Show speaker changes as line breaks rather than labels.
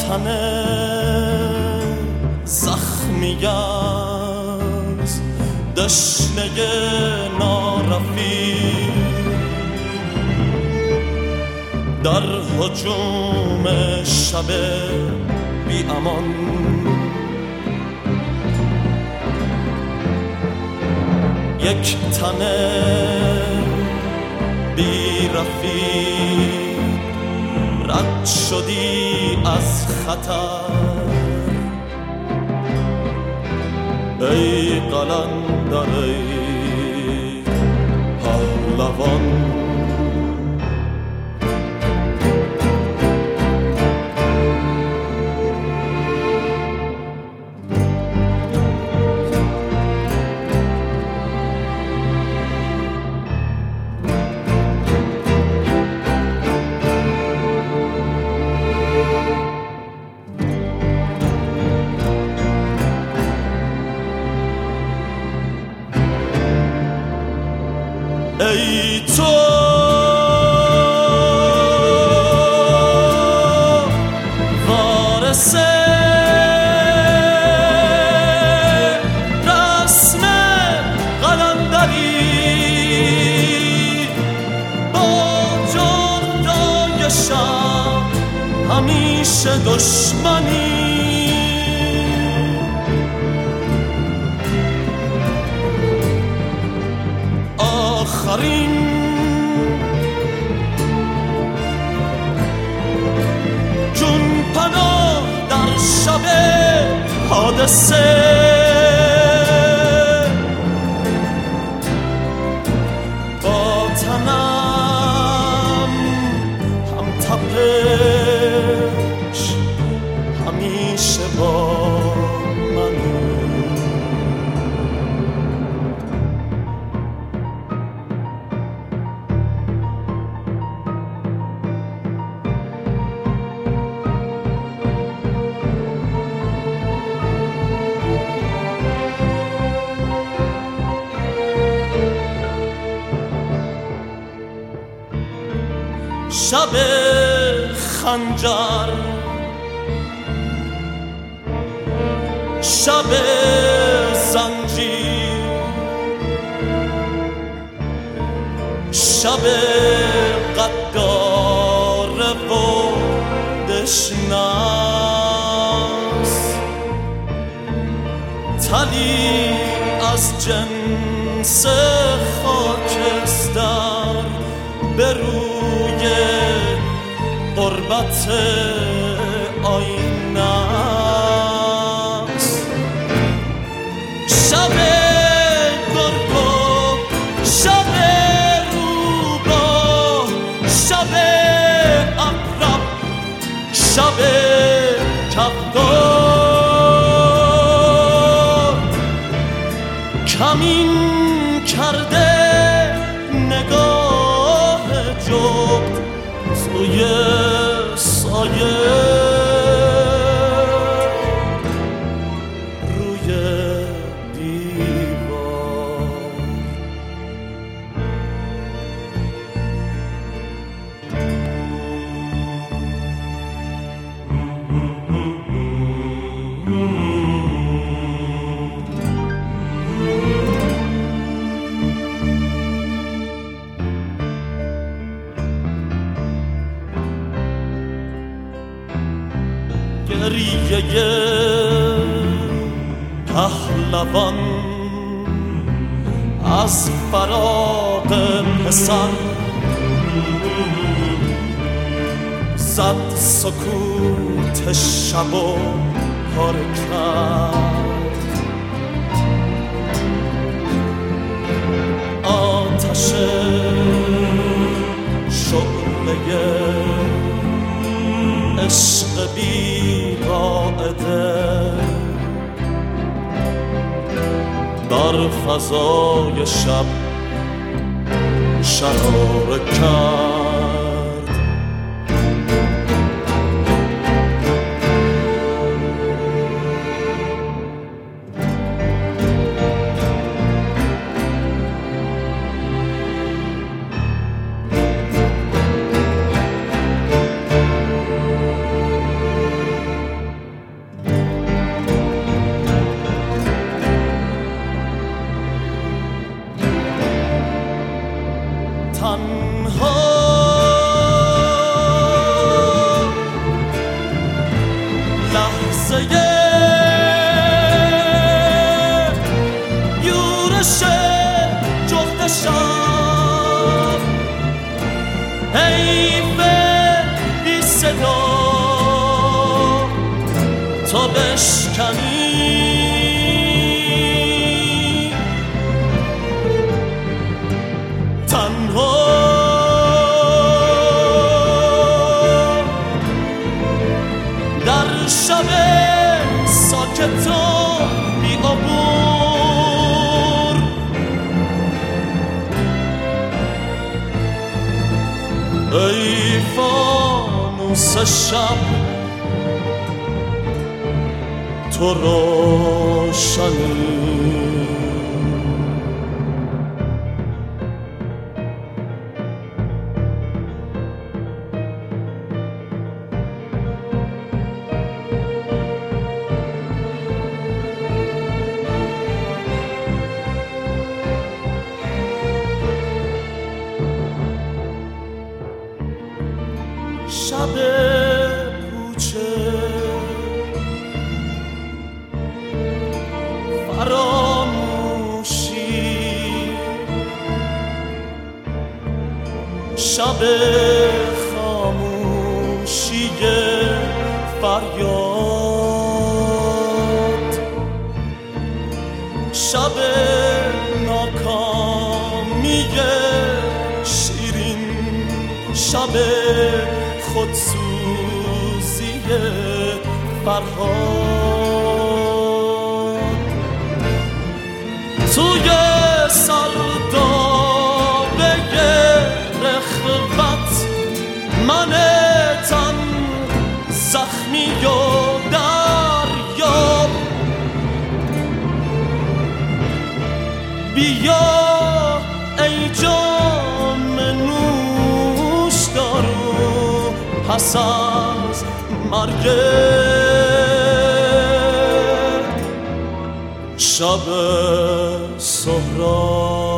تن زخمی از دشنه نارفیق در هجوم شب بی امان یک تن بی رفیق رد شدی از خطر ای قلندر ای پهلوان ای تو وارث رسم قلندری با جردای شب همیشه دشمنی آخرین جون پناه در شب حادثه با تنم هم تپش همیشه با شب خنجر شب زنجیر شب غدار و دشناس تلی از جنس خاکستر به روی قربت آینه است شب گرگو شب روباه شب عقرب شب کفتار کمین کرده نگاه جغد توی سایه روی دیوار گریه پهلوان از فراق پسر زد سکوت شب و پاره کرد آتش شعله عشق بی قاعده در فضای شب شراره کرد حیف بی صدا تا بشکنی تنها در شب ساکت و بی عبور ای فانوس شب تو روشنی شب کوچه فراموشی شب خاموشی فریاد شب ناکامی شیرین شب خودسوزی فرهاد توی سردابه رخوت من تن زخمی و دریاب بیا ای جام نوش دارو پس از مرگ شب سهراب